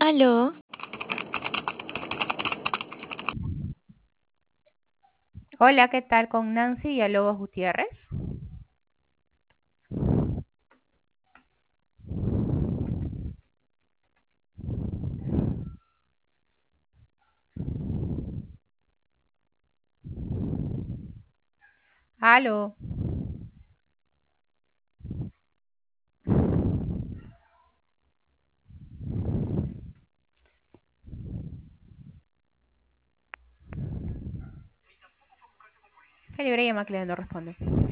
Aló, Hola, ¿qué tal con Nancy Villalobos Gutiérrez? Aló, qué libre llama que no responde.